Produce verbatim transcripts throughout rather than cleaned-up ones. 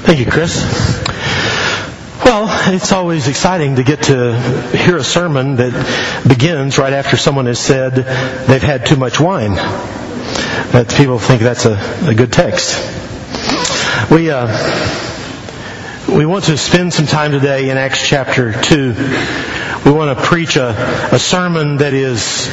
Thank you, Chris. Well, it's always exciting to get to hear a sermon that begins right after someone has said they've had too much wine. That people think that's a, a good text. We uh, we want to spend some time today in Acts chapter two. We want to preach a, a sermon that is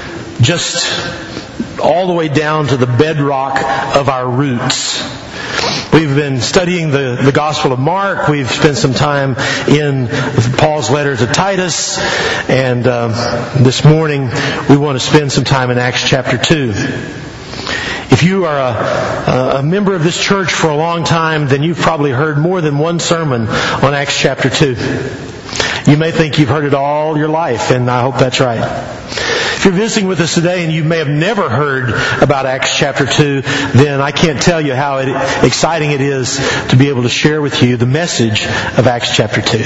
just all the way down to the bedrock of our roots. We've been studying the, the Gospel of Mark. We've spent some time in Paul's letter to Titus. And uh, this morning we want to spend some time in Acts chapter two. If you are a, a member of this church for a long time, then you've probably heard more than one sermon on Acts chapter two. You may think you've heard it all your life, and I hope that's right. If you're visiting with us today and you may have never heard about Acts chapter two, then I can't tell you how it, exciting it is to be able to share with you the message of Acts chapter two.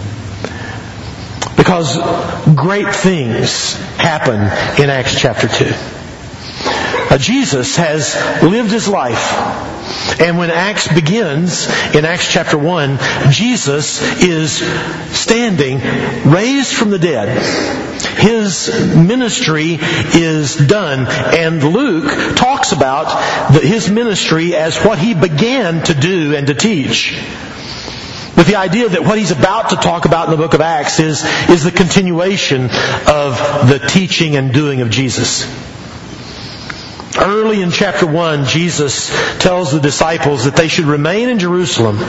Because great things happen in Acts chapter two. Uh, Jesus has lived His life. And when Acts begins, in Acts chapter one, Jesus is standing, raised from the dead. His ministry is done. And Luke talks about the, his ministry as what he began to do and to teach. With the idea that what he's about to talk about in the book of Acts is, is the continuation of the teaching and doing of Jesus. Early in chapter one, Jesus tells the disciples that they should remain in Jerusalem.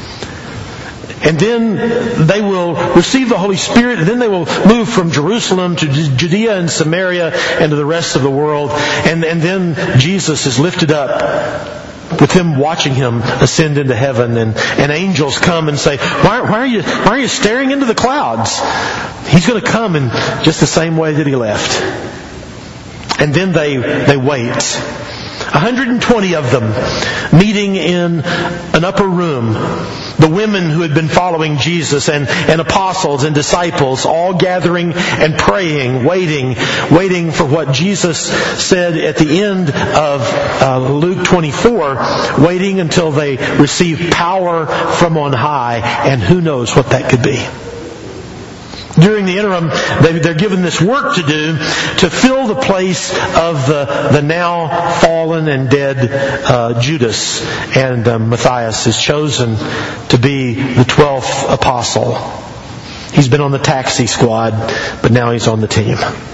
And then they will receive the Holy Spirit, and then they will move from Jerusalem to Judea and Samaria and to the rest of the world. And, and then Jesus is lifted up with them watching Him ascend into heaven, and, and angels come and say, why, why are you why are you staring into the clouds? He's going to come in just the same way that He left. And then they they wait. one hundred twenty of them meeting in an upper room. The women who had been following Jesus and, and apostles and disciples all gathering and praying, waiting, waiting for what Jesus said at the end of uh, Luke twenty-four, waiting until they receive power from on high, and who knows what that could be. During the interim, they're given this work to do to fill the place of the, the now fallen and dead uh, Judas. And uh, Matthias is chosen to be the twelfth apostle. He's been on the taxi squad, but now he's on the team.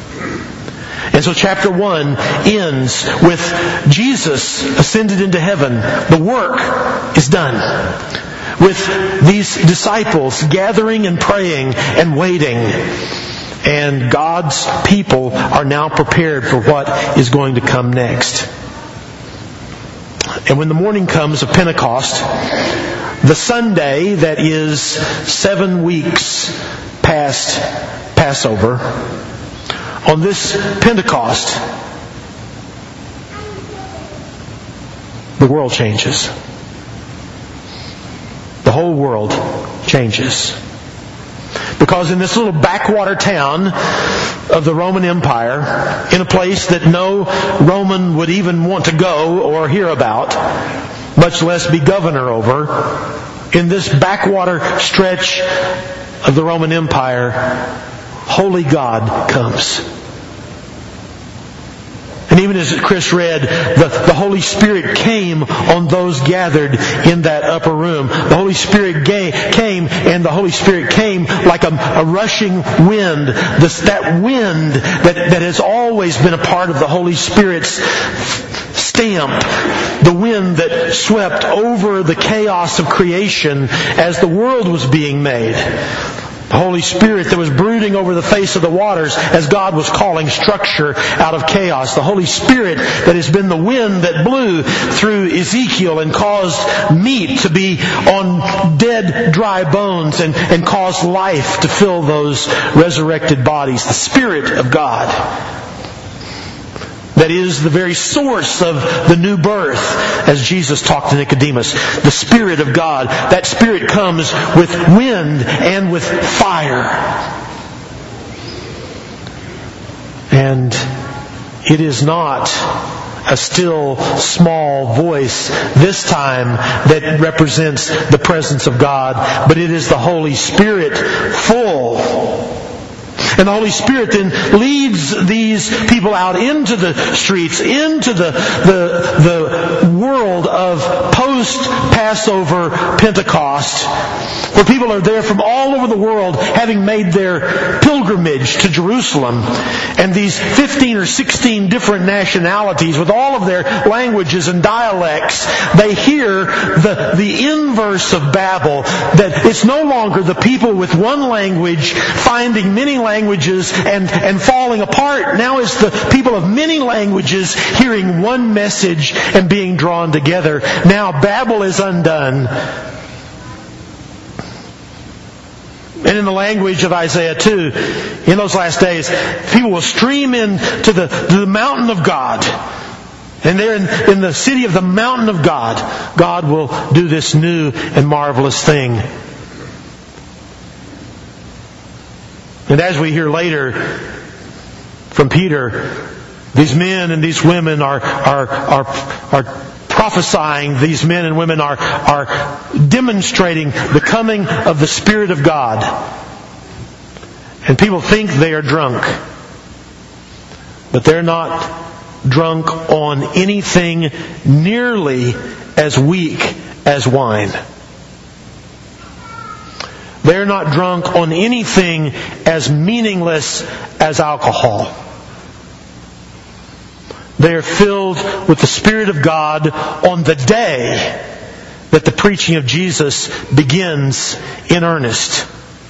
And so chapter one ends with Jesus ascended into heaven. The work is done. With these disciples gathering and praying and waiting. And God's people are now prepared for what is going to come next. And when the morning comes of Pentecost, the Sunday that is seven weeks past Passover, on this Pentecost, the world changes. The whole world changes. Because in this little backwater town of the Roman Empire, in a place that no Roman would even want to go or hear about, much less be governor over, in this backwater stretch of the Roman Empire, holy God comes. And even as Chris read, the, the Holy Spirit came on those gathered in that upper room. The Holy Spirit ga- came, and the Holy Spirit came like a, a rushing wind. This, that wind that, that has always been a part of the Holy Spirit's stamp. The wind that swept over the chaos of creation as the world was being made. The Holy Spirit that was brooding over the face of the waters as God was calling structure out of chaos. The Holy Spirit that has been the wind that blew through Ezekiel and caused meat to be on dead, dry bones and, and caused life to fill those resurrected bodies. The Spirit of God. That is the very source of the new birth, as Jesus talked to Nicodemus. The Spirit of God. That Spirit comes with wind and with fire. And it is not a still small voice, this time that represents the presence of God, but it is the Holy Spirit full. And the Holy Spirit then leads these people out into the streets, into the, the, the world of post-Passover Pentecost, where people are there from all over the world having made their pilgrimage to Jerusalem. And these fifteen or sixteen different nationalities with all of their languages and dialects, they hear the, the inverse of Babel, that it's no longer the people with one language finding many languages and, and falling apart. Now it's the people of many languages hearing one message and being drawn together. Now Babel is undone. And in the language of Isaiah two, in those last days, people will stream in to the, to the mountain of God. And there in, in the city of the mountain of God, God will do this new and marvelous thing. And as we hear later from Peter, these men and these women are, are, are, are prophesying, these men and women are, are demonstrating the coming of the Spirit of God. And people think they are drunk. But they're not drunk on anything nearly as weak as wine. They're not drunk on anything as meaningless as alcohol. They are filled with the Spirit of God on the day that the preaching of Jesus begins in earnest.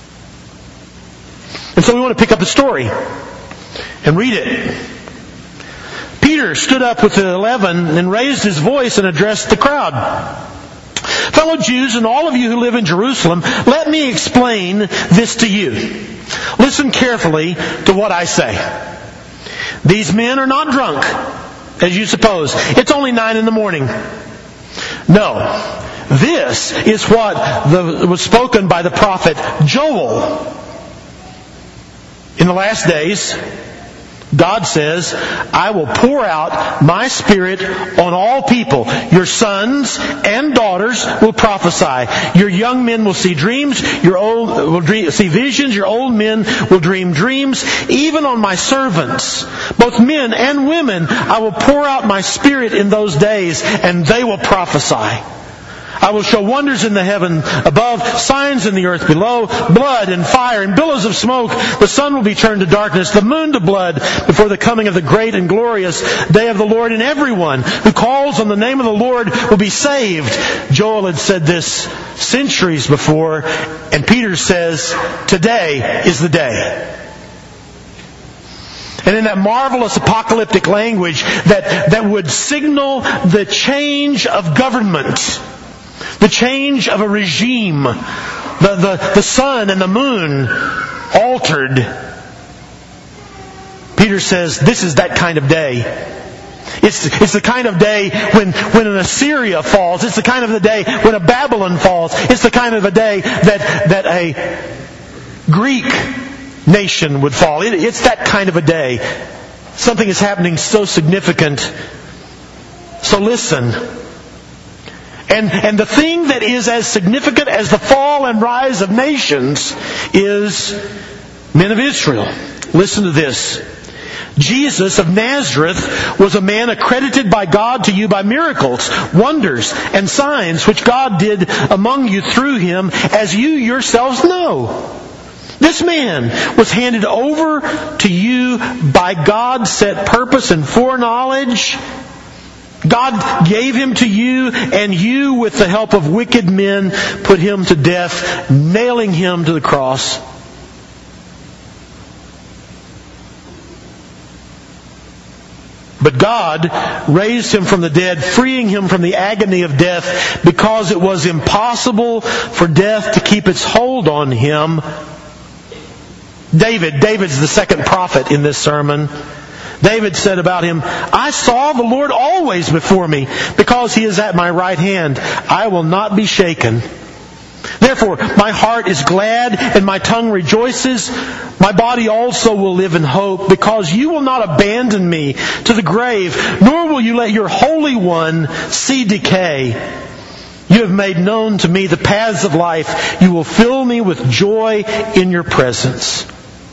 And so we want to pick up the story and read it. Peter stood up with the eleven and raised his voice and addressed the crowd. Fellow Jews and all of you who live in Jerusalem, let me explain this to you. Listen carefully to what I say. These men are not drunk, as you suppose. It's only nine in the morning. No. This is what the, was spoken by the prophet Joel. In the last days, God says, I will pour out my Spirit on all people. Your sons and daughters will prophesy. Your young men will see dreams. Your old will dream, see visions. Your old men will dream dreams. Even on my servants, both men and women, I will pour out my Spirit in those days, and they will prophesy. I will show wonders in the heaven above, signs in the earth below, blood and fire and billows of smoke. The sun will be turned to darkness, the moon to blood, before the coming of the great and glorious day of the Lord. And everyone who calls on the name of the Lord will be saved. Joel had said this centuries before, and Peter says, today is the day. And in that marvelous apocalyptic language that, that would signal the change of government, the change of a regime, the, the, the sun and the moon altered. Peter says this is that kind of day. It's, it's the kind of day when, when an Assyria falls. It's the kind of the day when a Babylon falls. It's the kind of a day that, that a Greek nation would fall. It, it's that kind of a day. Something is happening so significant. So listen. And, and the thing that is as significant as the fall and rise of nations is men of Israel. Listen to this. Jesus of Nazareth was a man accredited by God to you by miracles, wonders, and signs which God did among you through him, as you yourselves know. This man was handed over to you by God's set purpose and foreknowledge. God gave him to you, and you, with the help of wicked men, put him to death, nailing him to the cross. But God raised him from the dead, freeing him from the agony of death, because it was impossible for death to keep its hold on him. David, David's the second prophet in this sermon. David said about him, I saw the Lord always before me, because he is at my right hand. I will not be shaken. Therefore, my heart is glad and my tongue rejoices. My body also will live in hope, because you will not abandon me to the grave, nor will you let your Holy One see decay. You have made known to me the paths of life. You will fill me with joy in your presence.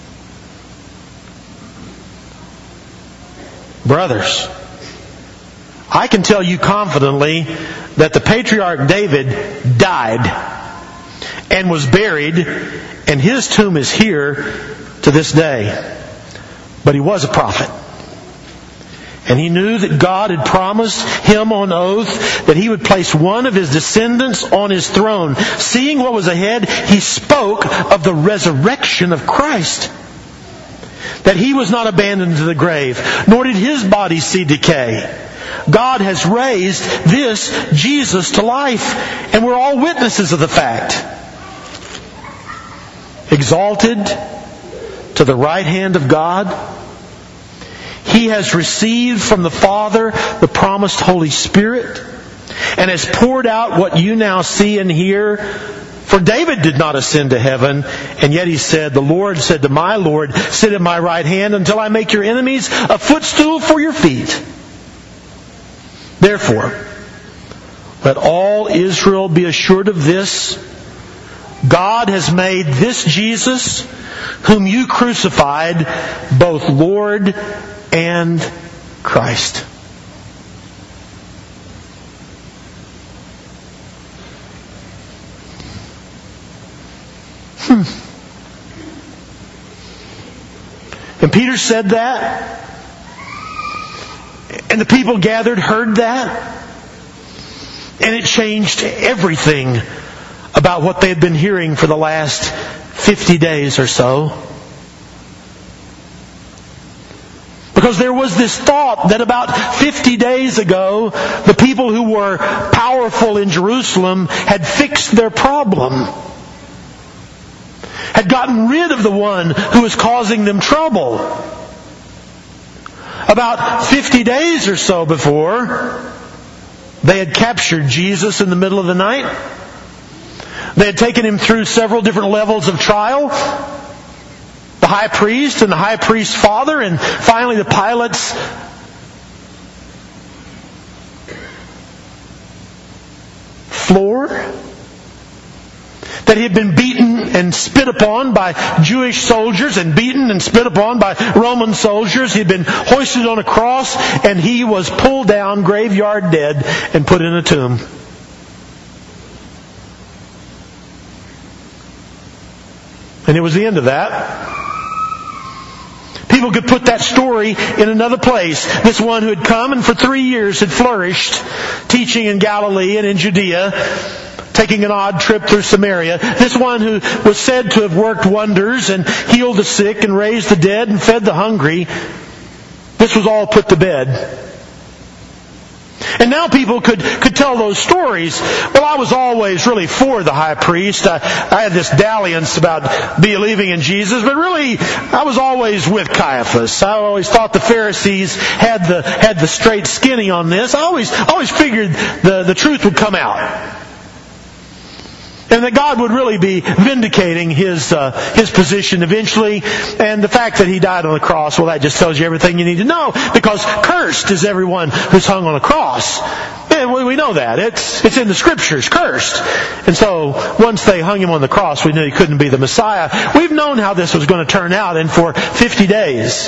Brothers, I can tell you confidently that the patriarch David died and was buried, and his tomb is here to this day. But he was a prophet. And he knew that God had promised him on oath that he would place one of his descendants on his throne. Seeing what was ahead, he spoke of the resurrection of Christ. That he was not abandoned to the grave, nor did his body see decay. God has raised this Jesus to life, and we're all witnesses of the fact. Exalted to the right hand of God, He has received from the Father the promised Holy Spirit, and has poured out what you now see and hear. For David did not ascend to heaven, and yet he said, the Lord said to my Lord, sit at my right hand until I make your enemies a footstool for your feet. Therefore, let all Israel be assured of this: God has made this Jesus, whom you crucified, both Lord and Christ. Hmm. And Peter said that, and the people gathered heard that, and it changed everything about what they had been hearing for the last fifty days or so. Because there was this thought that about fifty days ago, the people who were powerful in Jerusalem had fixed their problem. Had gotten rid of the one who was causing them trouble. About fifty days or so before, they had captured Jesus in the middle of the night. They had taken him through several different levels of trial. The high priest and the high priest's father, and finally the Pilate's floor. That he had been beaten and spit upon by Jewish soldiers, and beaten and spit upon by Roman soldiers. He had been hoisted on a cross, and he was pulled down, graveyard dead, and put in a tomb. And it was the end of that. People could put that story in another place. This one who had come and for three years had flourished, teaching in Galilee and in Judea, taking an odd trip through Samaria. This one who was said to have worked wonders and healed the sick and raised the dead and fed the hungry. This was all put to bed. And now people could, could tell those stories. Well, I was always really for the high priest. I, I had this dalliance about believing in Jesus, but really I was always with Caiaphas. I always thought the Pharisees had the had the straight skinny on this. I always always figured the, the truth would come out. And that God would really be vindicating His uh, His position eventually. And the fact that He died on the cross, well, that just tells you everything you need to know. Because cursed is everyone who's hung on a cross. And we know that. It's it's in the Scriptures, cursed. And so, once they hung Him on the cross, we knew He couldn't be the Messiah. We've known how this was going to turn out. And for fifty days,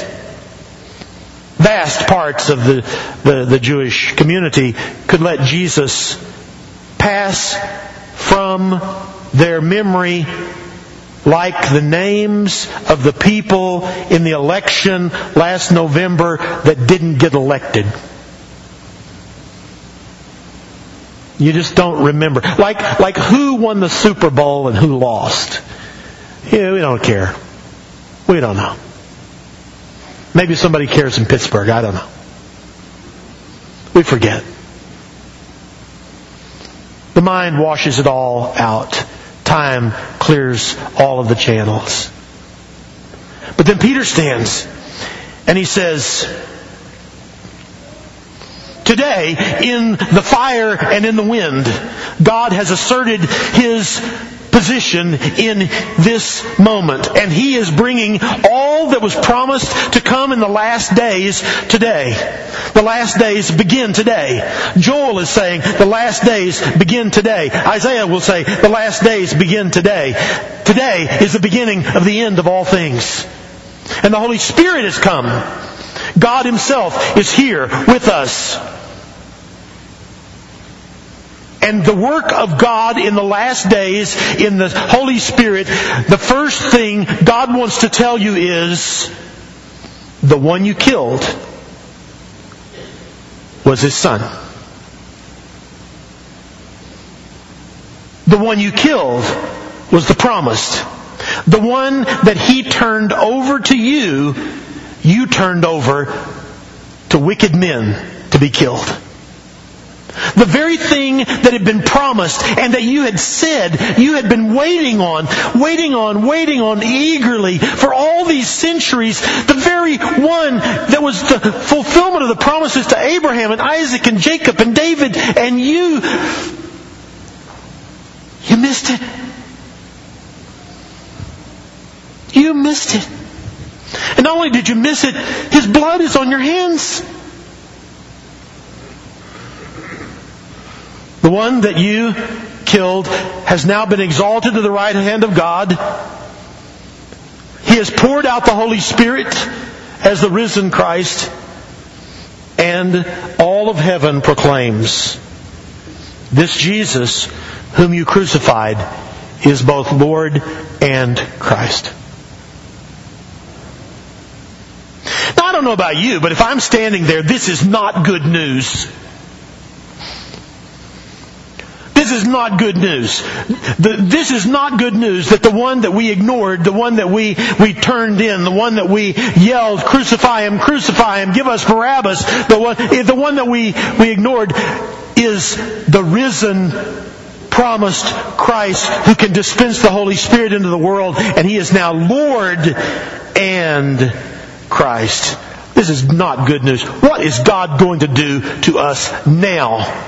vast parts of the, the, the Jewish community could let Jesus pass from their memory like the names of the people in the election last November that didn't get elected. You just don't remember. Like like who won the Super Bowl and who lost. Yeah, we don't care. We don't know. Maybe somebody cares in Pittsburgh. I don't know. We forget. The mind washes it all out. Time clears all of the channels. But then Peter stands and he says, today, in the fire and in the wind, God has asserted His position in this moment. And He is bringing all that was promised to come in the last days today. The last days begin today. Joel is saying the last days begin today. Isaiah will say the last days begin today. Today is the beginning of the end of all things. And the Holy Spirit has come. God Himself is here with us. And the work of God in the last days, in the Holy Spirit, the first thing God wants to tell you is, the one you killed was His Son. The one you killed was the promised. The one that He turned over to you, you turned over to wicked men to be killed. The very thing that had been promised and that you had said, you had been waiting on, waiting on, waiting on eagerly for all these centuries, the very one that was the fulfillment of the promises to Abraham and Isaac and Jacob and David and you, you missed it. You missed it. And not only did you miss it, His blood is on your hands. The one that you killed has now been exalted to the right hand of God. He has poured out the Holy Spirit as the risen Christ. And all of heaven proclaims, this Jesus whom you crucified is both Lord and Christ. Now, I don't know about you, but if I'm standing there, this is not good news. This is not good news. The, this is not good news that the one that we ignored, the one that we, we turned in, the one that we yelled, crucify Him, crucify Him, give us Barabbas, the one, the one that we, we ignored is the risen, promised Christ who can dispense the Holy Spirit into the world, and He is now Lord and Christ. This is not good news. What is God going to do to us now?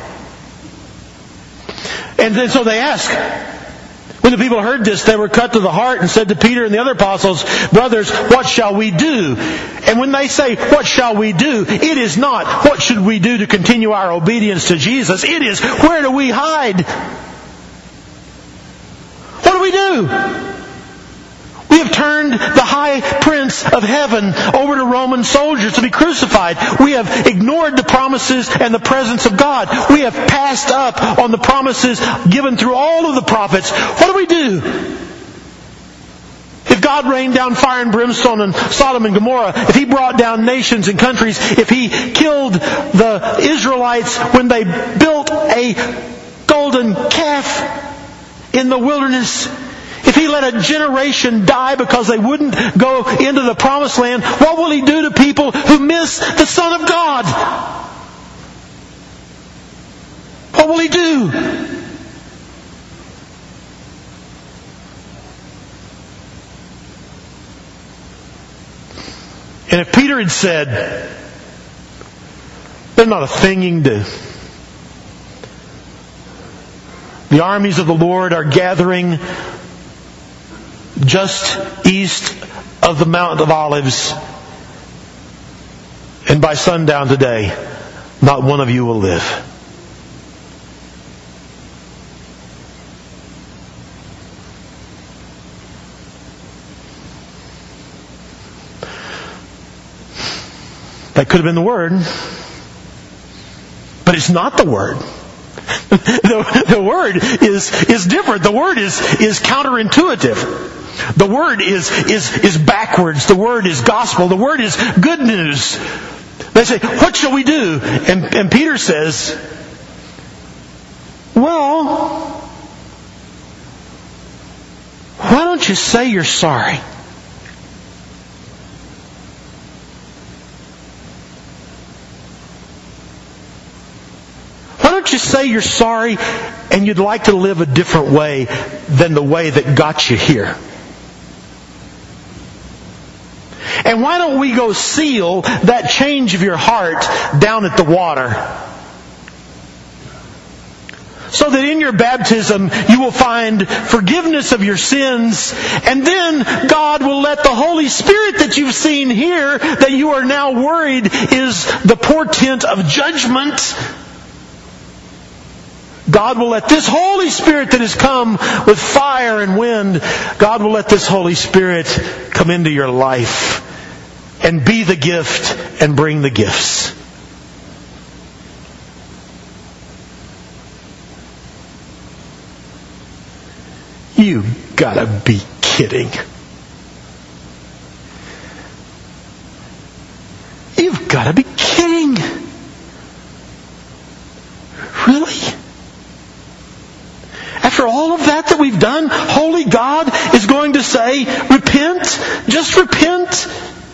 And then so they ask. When the people heard this, they were cut to the heart and said to Peter and the other apostles, brothers, what shall we do? And when they say, what shall we do? It is not, what should we do to continue our obedience to Jesus? It is, where do we hide? What do we do? We have turned the high prince of heaven over to Roman soldiers to be crucified. We have ignored the promises and the presence of God. We have passed up on the promises given through all of the prophets. What do we do? If God rained down fire and brimstone on Sodom and Gomorrah, if He brought down nations and countries, if He killed the Israelites when they built a golden calf in the wilderness, if He let a generation die because they wouldn't go into the promised land, what will He do to people who miss the Son of God? What will He do? And if Peter had said, there's not a thing you can do. The armies of the Lord are gathering just east of the Mount of Olives. And by sundown today, not one of you will live. That could have been the Word. But it's not the Word. the, the Word is, is different. The Word is, is counterintuitive. The Word is, is, is backwards. The Word is gospel. The Word is good news. They say, what shall we do? And, and Peter says, well, why don't you say you're sorry? Why don't you say you're sorry and you'd like to live a different way than the way that got you here? And why don't we go seal that change of your heart down at the water? so that in your baptism you will find forgiveness of your sins. And then God will let the Holy Spirit that you've seen here, that you are now worried is the portent of judgment, God will let this Holy Spirit that has come with fire and wind, God will let this Holy Spirit come into your life and be the gift and bring the gifts. You gotta be kidding. You've gotta be kidding. Really? After all of that that we've done, holy God is going to say, repent, just repent.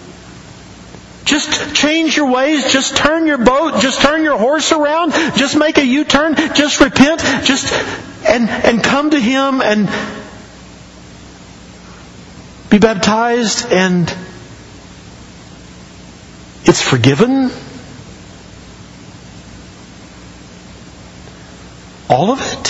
Just change your ways, just turn your boat, just turn your horse around, just make a U-turn, just repent, just and and come to Him and be baptized, and it's forgiven. All of it.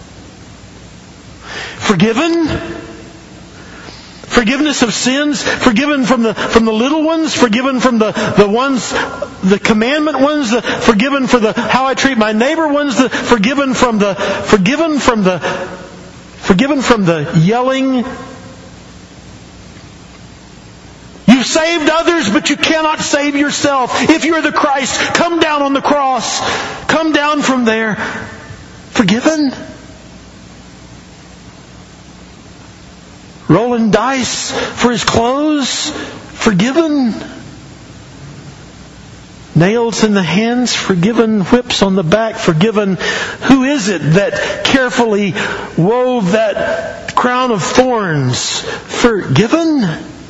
Forgiven. Forgiveness of sins, forgiven from the from the little ones, forgiven from the, the ones, the commandment ones, the forgiven for the how I treat my neighbor ones, the forgiven from the forgiven from the forgiven from the yelling. You've saved others, but you cannot save yourself. If you're the Christ, come down on the cross. Come down from there. Forgiven. Rolling dice for his clothes, forgiven. Nails in the hands, forgiven. Whips on the back, forgiven. Who is it that carefully wove that crown of thorns? Forgiven.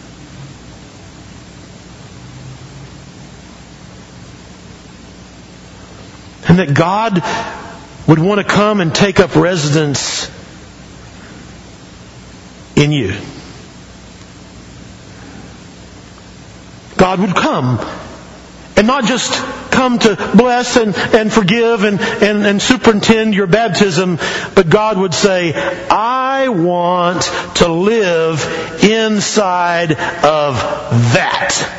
And that God would want to come and take up residence in you. God would come and not just come to bless and, and forgive and, and, and superintend your baptism, but God would say, I want to live inside of that.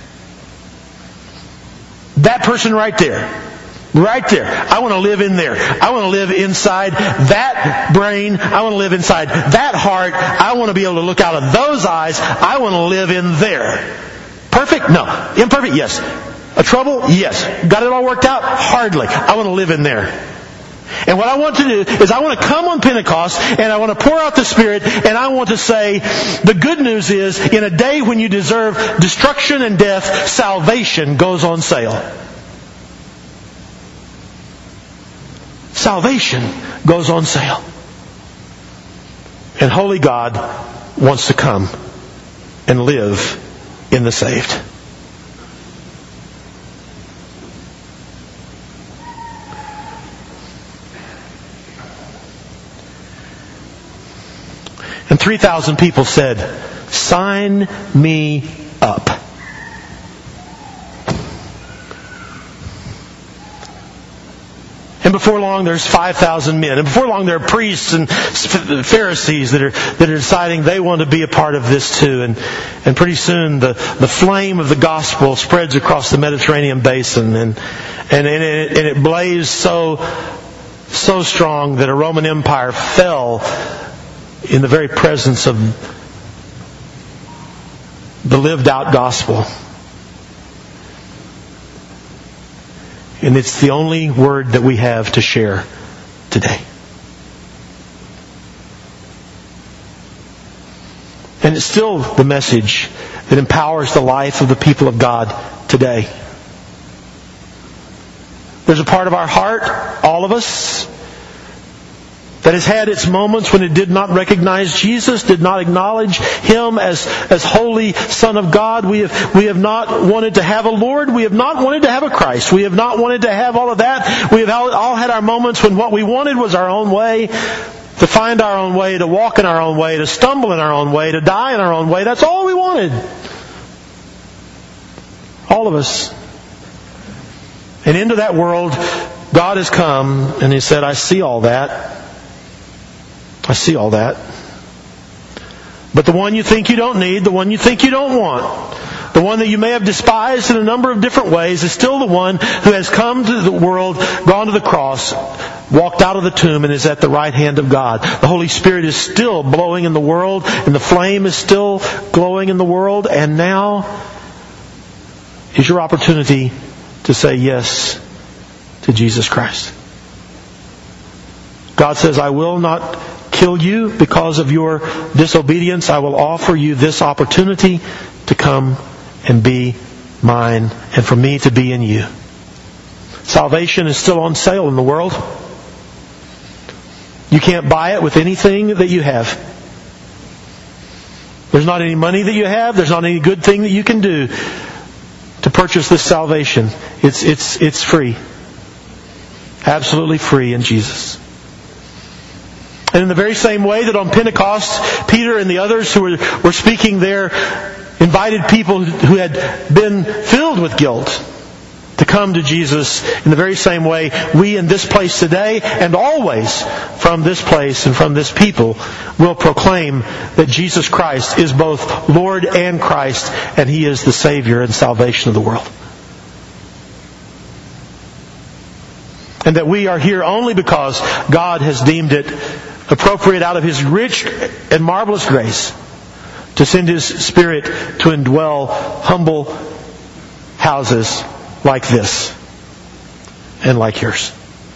That person right there. Right there. I want to live in there. I want to live inside that brain. I want to live inside that heart. I want to be able to look out of those eyes. I want to live in there. Perfect? No. Imperfect? Yes. A trouble? Yes. Got it all worked out? Hardly. I want to live in there. And what I want to do is I want to come on Pentecost and I want to pour out the Spirit, and I want to say, the good news is, in a day when you deserve destruction and death, salvation goes on sale. Salvation goes on sale. And holy God wants to come and live in the saved. And three thousand people said, sign me up. And before long, there's five thousand men. And before long, there are priests and Pharisees that are that are deciding they want to be a part of this too. And and pretty soon, the, the flame of the gospel spreads across the Mediterranean basin, and and, and, it, and it blazed so so strong that a Roman Empire fell in the very presence of the lived out gospel. And it's the only word that we have to share today. And it's still the message that empowers the life of the people of God today. There's a part of our heart, all of us, that has had its moments when it did not recognize Jesus, did not acknowledge Him as, as holy Son of God. We have, we have not wanted to have a Lord. We have not wanted to have a Christ. We have not wanted to have all of that. We have all had our moments when what we wanted was our own way, to find our own way, to walk in our own way, to stumble in our own way, to die in our own way. That's all we wanted. All of us. And into that world God has come and He said, I see all that. I see all that. But the one you think you don't need, the one you think you don't want, the one that you may have despised in a number of different ways, is still the one who has come to the world, gone to the cross, walked out of the tomb, and is at the right hand of God. The Holy Spirit is still blowing in the world, and the flame is still glowing in the world, and now is your opportunity to say yes to Jesus Christ. God says, I will not kill you because of your disobedience. I will offer you this opportunity to come and be mine, and for me to be in you. Salvation is still on sale in the world. You can't buy it with anything that you have. There's not any money that you have. There's not any good thing that you can do to purchase this salvation. It's, it's, it's free. Absolutely free in Jesus. And in the very same way that on Pentecost, Peter and the others who were, were speaking there invited people who had been filled with guilt to come to Jesus. In the very same way, we in this place today and always from this place and from this people will proclaim that Jesus Christ is both Lord and Christ, and He is the Savior and salvation of the world. And that we are here only because God has deemed it appropriate out of His rich and marvelous grace to send His Spirit to indwell humble houses like this and like yours.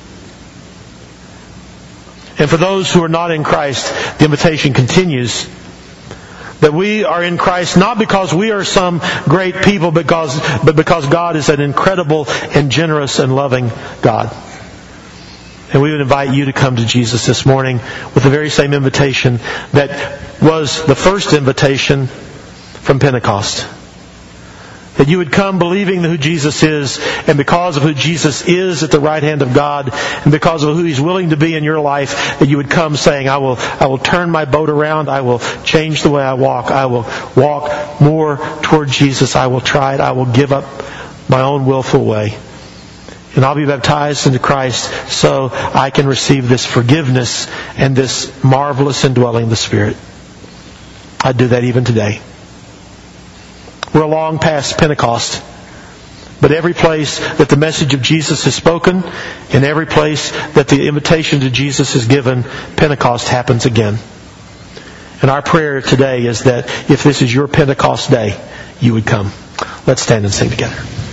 And for those who are not in Christ, the invitation continues that we are in Christ not because we are some great people, because, but because God is an incredible and generous and loving God. And we would invite you to come to Jesus this morning with the very same invitation that was the first invitation from Pentecost. That you would come believing who Jesus is, and because of who Jesus is at the right hand of God, and because of who He's willing to be in your life, that you would come saying, I will, I will turn my boat around, I will change the way I walk, I will walk more toward Jesus, I will try it, I will give up my own willful way. And I'll be baptized into Christ so I can receive this forgiveness and this marvelous indwelling of the Spirit. I'd do that even today. We're long past Pentecost. But every place that the message of Jesus is spoken, and every place that the invitation to Jesus is given, Pentecost happens again. And our prayer today is that if this is your Pentecost day, you would come. Let's stand and sing together.